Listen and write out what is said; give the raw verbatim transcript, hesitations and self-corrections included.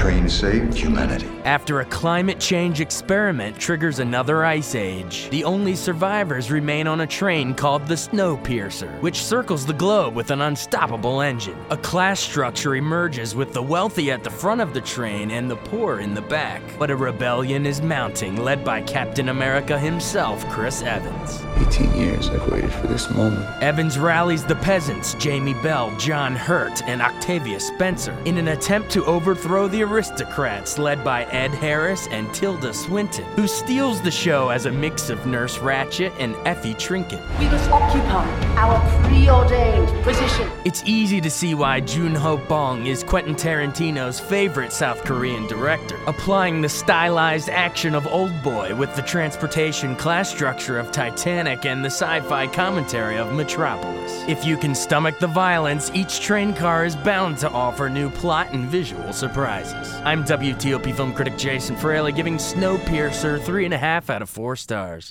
train saved humanity. After a climate change experiment triggers another ice age, the only survivors remain on a train called the Snowpiercer, which circles the globe with an unstoppable engine. A class structure emerges with the wealthy at the front of the train and the poor in the back. But a rebellion is mounting, led by Captain America himself, Chris Evans. eighteen years I've waited for this moment. Evans rallies the peasants, Jamie Bell, John Hurt, and Octavia Spencer, in an attempt to overthrow the aristocrats led by Ed Harris and Tilda Swinton, who steals the show as a mix of Nurse Ratched and Effie Trinket. We must occupy our preordained position. It's easy to see why Joon-ho Bong is Quentin Tarantino's favorite South Korean director, applying the stylized action of Oldboy with the transportation class structure of Titanic and the sci-fi commentary of Metropolis. If you can stomach the violence, each train car is bound to offer new plot and visual surprises. I'm W T O P film critic Jason Fraley, giving Snowpiercer three and a half out of four stars.